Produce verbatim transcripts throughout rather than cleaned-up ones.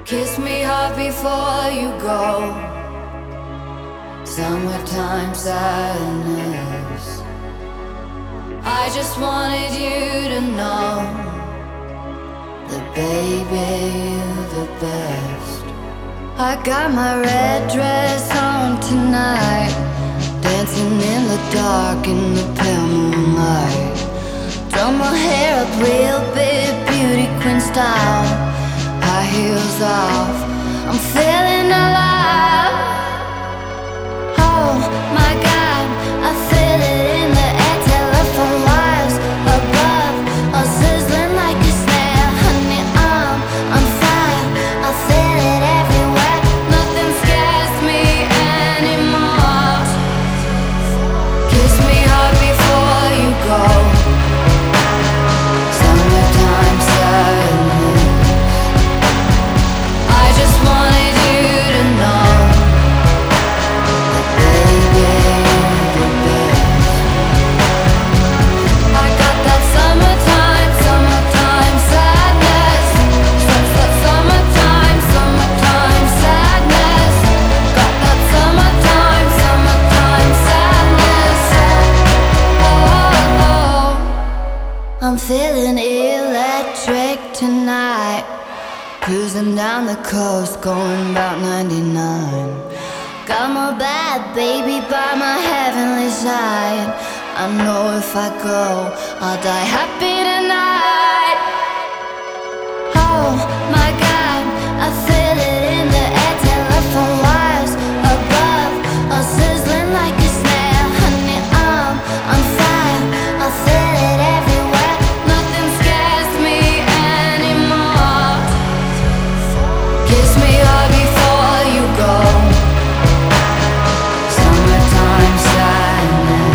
Kiss me hard before you go. Summertime sadness. I just wanted you to know that baby, you're the best. I got my red dress on tonight, dancing in the dark in the pale moonlight. Done my hair up real big, beauty queen style. High heels off, I'm feeling alive. Oh my God, I feel it in the air. Telephone wires above, all sizzling like a snare. Honey, I'm on fire, I feel it everywhere. Nothing scares me anymore. Kiss me hard before you go. Summertime sadness. I just wanted you to know that baby, you're the best. I got that summertime, summertime sadness. Such that summertime, summertime sadness. Got that summertime, summertime sadness. Oh, oh, oh. I'm feeling electric tonight. Cruising down the coast, going about ninety-nine. Got my bad baby by my heavenly side. I know if I go, I'll die happy tonight. Oh my God, I feel it in the air. Telephone wires above, all sizzling like a snare. Honey, I'm on fire, I feel it everywhere. Nothing scares me anymore. Kiss me hard before you go. Summertime sadness.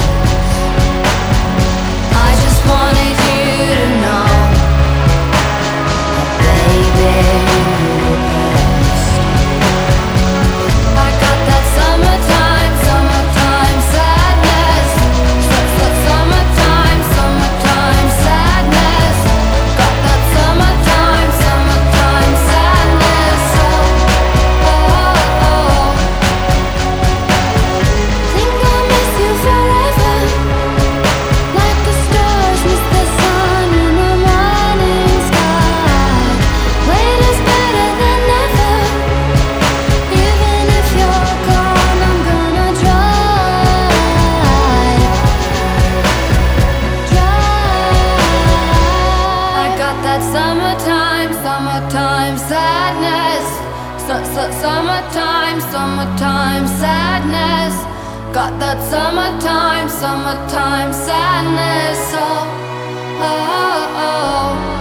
I just wanted you to know that baby, you're the best. I got that summertime, summertime sadness. Such that summertime, summertime sadness. Got that summertime, summertime sadness. Oh, oh, oh. Think I'll miss you forever, like the stars miss the sun in the morning sky. Wait is better than never. Even if you're gone, I'm gonna try, try. I got that summertime, summertime sadness. Su- su- Summertime, summertime sadness. Got that summertime, summertime sadness. Oh, oh, oh.